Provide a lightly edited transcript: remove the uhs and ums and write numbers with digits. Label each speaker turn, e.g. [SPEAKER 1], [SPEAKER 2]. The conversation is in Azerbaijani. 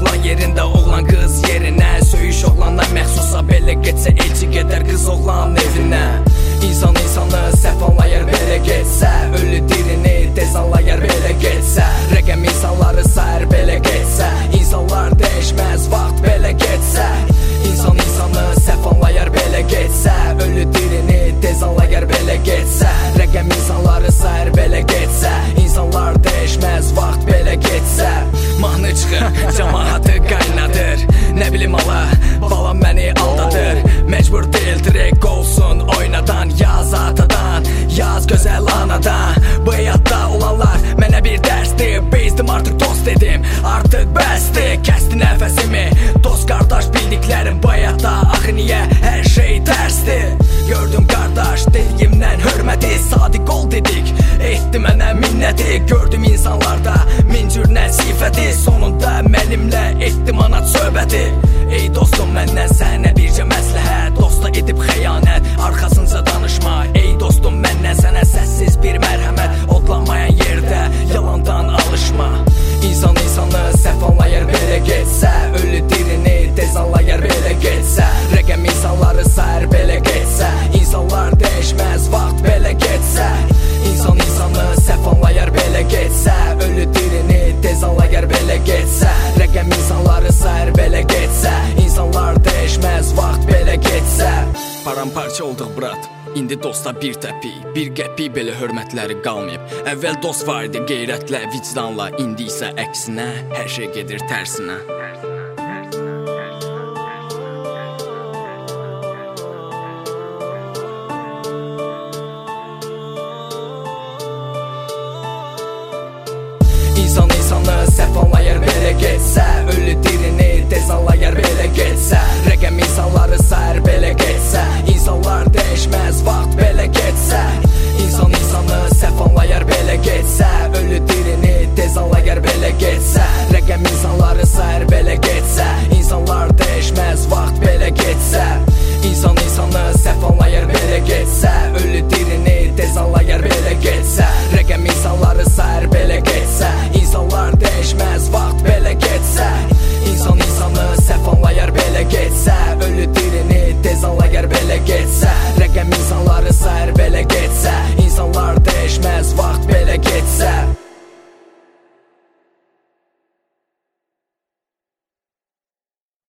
[SPEAKER 1] oğlan yerində, oğlan qız yerinə. Söyüş oğlandan məxsusa belə getsə, elçi gedər qız oğlan evinə. İnsan insanı səhv anlayar belə getsə, ölü dirini tez anlayar belə getsə, rəqəm insanları sayar belə getsə, insanlar dəyişməz vaxt belə getsə. İnsan insanı səhv anlayar belə getsə, ölü dirini tez anlayar belə getsə, rəqəm insanları sayar belə getsə, insanlar dəyişməz vaxt belə getsə. Mahnı çıxır, cəmaatı qaynadır, nə bilim ala, balam məni aldadır. Məcbur deyil direkt olsun oynadan, yaz atadan, yaz gözəl anadan. Bu həyatda olanlar mənə bir dərsdir, bezdim artıq dost dedim, artıq bəsdir. Kəsdi nəfəsimi, dost qardaş bildiklərim bu həyatda, axı niyə hər şey tərsdir. Gördüm qardaş dediyimdən hörməti, sadiq ol dedik, etdi mənə minnəti. Gördüm insanlarda min cür nəsifəti, sonunda mənimlə etdi manat söhbəti. Ey dostum məndən sənə bircə məsləhət, dosta edib xəyanət, arxasınca danışma. Ey dostum məndən sənə səssiz bir mərhəmət, odlanmayan yerdə yalandan alışma. İnsan insanı səhv anlayar belə getsə, ölü dirini tez anlayar belə getsə, rəqəm insanları sayar belə getsə, insanlar dəyişməz vaxt belə getsə. İnsan insanı səhv anlayar belə getsə, ölü dirini tez anlayar belə getsə, rəqəm insanları sayar belə getsə, insanlar dəyişməz vaxt belə getsə. Paramparça olduq brat, indi dosta bir təpik, bir qəpik belə hörmətləri qalmayıb. Əvvəl dost var idi qeyrətlə, vicdanla, indi isə əksinə, hər şey gedir tərsinə. İnsan insanı səhv anlayar belə getsə, ölü